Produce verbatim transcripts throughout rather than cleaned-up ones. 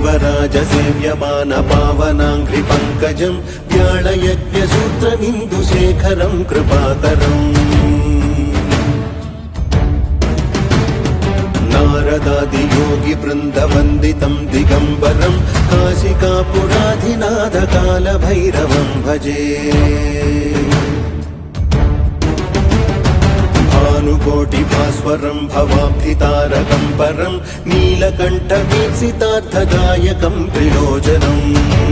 देवराज सेव्यमान पावनाङ्घ्रि पङ्कजं व्याळयज्ञसूत्रमिन्दुशेखरं कृपाकरम् नारदादियोगि वृन्दवन्दितं दिगम्बरं काशिकापुराधिनाथकालभैरवं भजे भानुकोटिभास्वरं भवाब्धितारकं परं नीलकण्ठवीक्षितार्थदायकं त्रिलोचनम्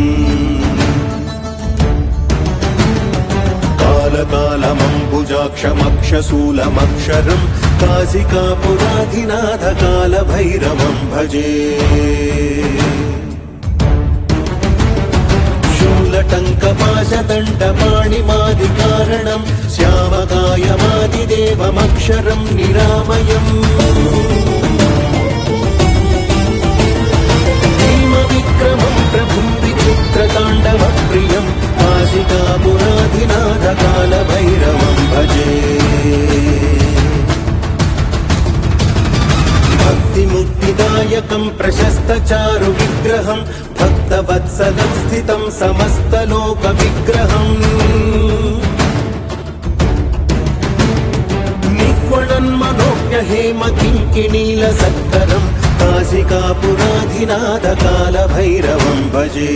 कालकालमम्बुजाक्षमक्षशूलमक्षरं काशिकापुराधिनाथकालभैरवं भजे शूलटङ्कपाशदण्डपाणिमादिकारणं श्यामकायमादिदेवमक्षरं निरामयम् भीमविक्रमं प्रभुं विचित्रताण्डवप्रियं काशिकापुराधिनाथकालभैरवं भजे भक्तिमुक्तिदायकं प्रशस्तचारुविग्रहं भक्तवत्सलं स्थितं समस्तलोकविग्रहम् निक्वणन्मनोज्ञहेमकिङ्किणीलसत्करं काशिकापुराधिनाथकालभैरवं भजे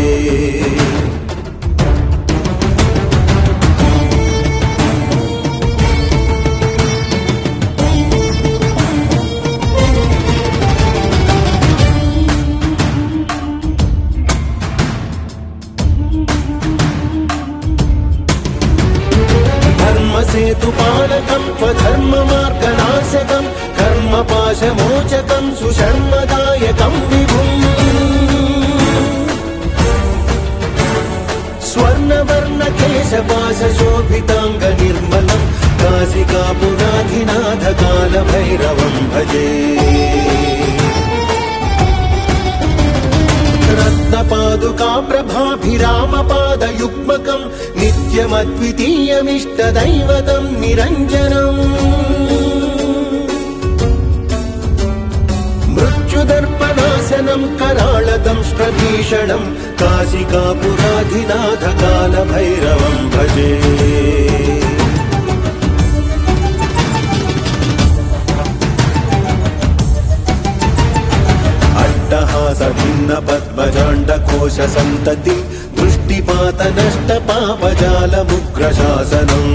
सेतुपालकं स्वधर्ममार्गनाशकं कर्मपाशमोचकं सुशर्मदायकं विभुम् स्वर्णवर्णकेशपाशशोभिताङ्गनिर्मलं काशिकापुराधिनाथकालभैरवं भजे रत्नपादुकाप्रभाभिरामपादयुग्मकं नित्यमद्वितीयमिष्टदैवतं निरञ्जनम् मृत्युदर्पणासनं कराळदंष्ट्रभीषणं काशिकापुराधिनाथकालभैरवं भजे भिन्न पद्मजाण्डकोश सन्तति दृष्टिपात नष्ट पापजालमुग्रशासनम्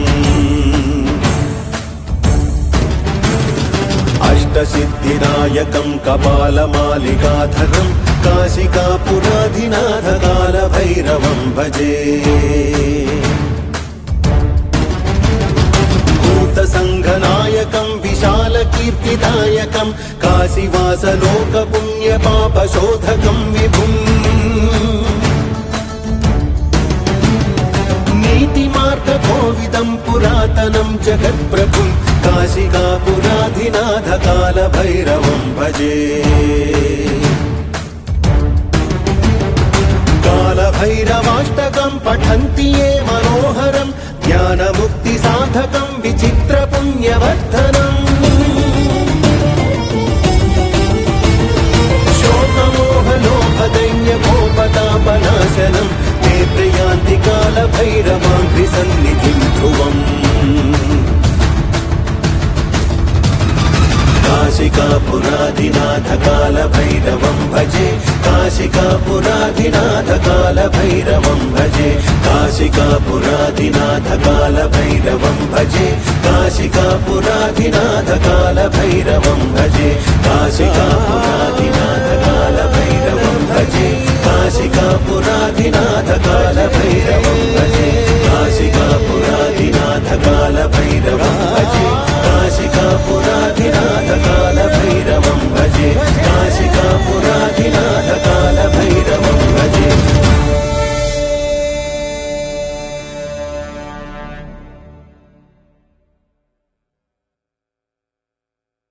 अष्टसिद्धिदायकं कपालमालिकाधरं काशिकापुराधिनाथकालभैरवं भजे भूतसङ्घनायकं विशालकीर्तिदायकं काशीवासलोकपुण्यपापशोधकं विभुम् नीतिमार्गकोविदं पुरातनं जगत्प्रभुं काशिकापुराधिनाथकालभैरवं भजे कालभैरवाष्टकं पठन्ति ये मनोहरं ज्ञानमुक्तिसाधकं विचित्रपुण्यवर्धनम् शोकमोहलोभदैन्यभोपतापनाशनं ते प्रयान्ति कालभैरवाङ्घ्रिसन्निधिं ध्रुवम् काशिकापुराधिनाथकालभैरवं भजे काशिकापुराधिनाथकालभैरवं भजे काशिकापुराधिनाथकालभैरवं भजे काशिकापुराधिनाथकालभैरवं भजे काशिकापुराधिनाथकालभैरवं भजे काशिकापुराधिनाथकालभैरवं भजे काशिकापुराधिनाथकालभैरवं भजे